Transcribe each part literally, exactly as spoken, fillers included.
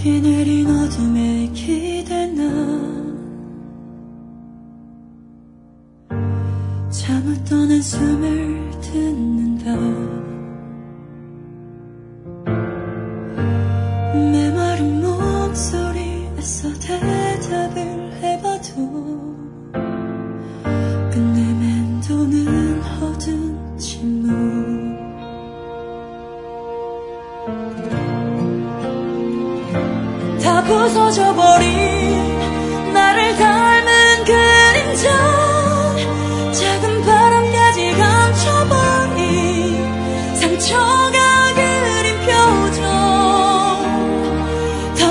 비 내린 어둠에 기대나 참았던 한숨을 듣는다. 메마른 목소리 애써 대답을 해봐도 끝내 맴도는 허든 침묵. 다 부서져버린 나를 닮은 그림자, 작은 바람까지 감춰버린 상처가 그린 표정, 더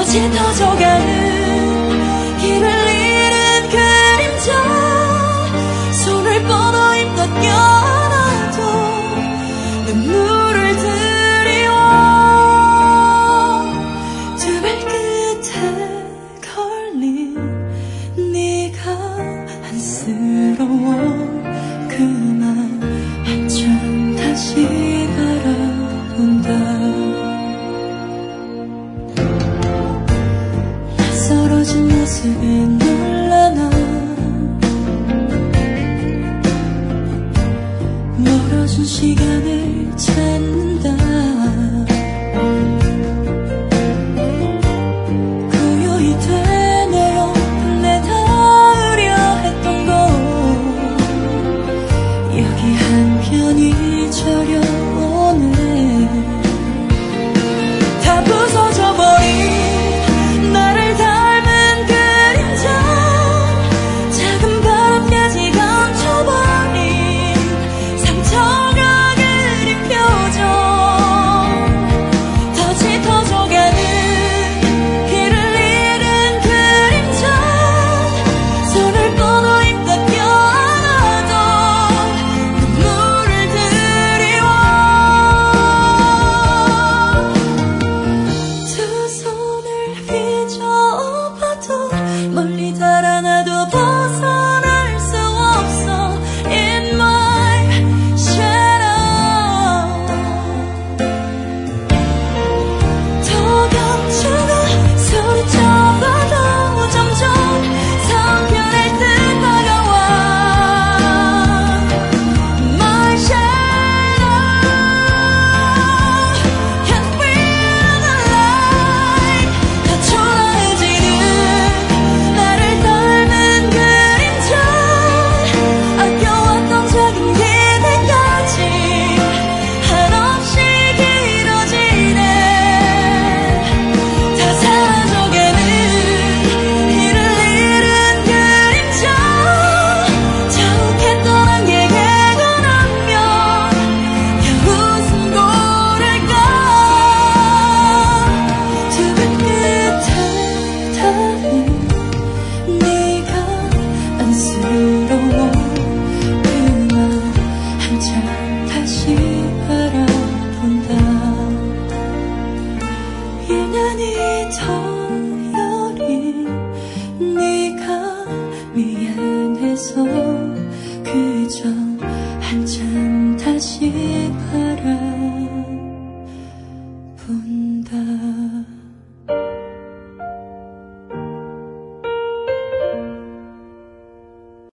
짙어져가는 길을 잃은 그림자, 손을 뻗어 힘껏 껴안아도 눈물을 드리워. 두 발끝에 걸린 네가 안쓰러워. 그만 한참 다시 바라본다. 낯설어진 모습에 놀라 나 멀어진 시간을 찾는다. 고요히 되뇌어 끝내 닿으려 했던 곳, 여기 한편이 저려오네. 다 부서져버린 나를 닮은 그림자, 작은 바람까지 감춰버린 상처가 그린 표정, 더 짙어져가는 길을 잃은 그림자, 손을 뻗어 힘껏 껴안아도 눈물을 드리워. 두 손을 휘저어봐도 멀리 달아나도 벗어날 수 없어. In my shadow 더 감추고 소리쳐봐도 점점 성별할 듯 다가와. My shadow can feel the light. 다 초라해지는 나를 닮은 그림자, 아껴왔던 작은 기대까지 한없이 길어지네. 다 사라져가는 길을 잃은 그림자, 자욱했던 안개에 걸으면 겨우 숨 고를까. 두 발끝에 닿은 네가 안쓰러워. 그만 한참 다시 바라본다. 유난히 더 여린 네가 미안해서 그저 한참 다시 바라본다.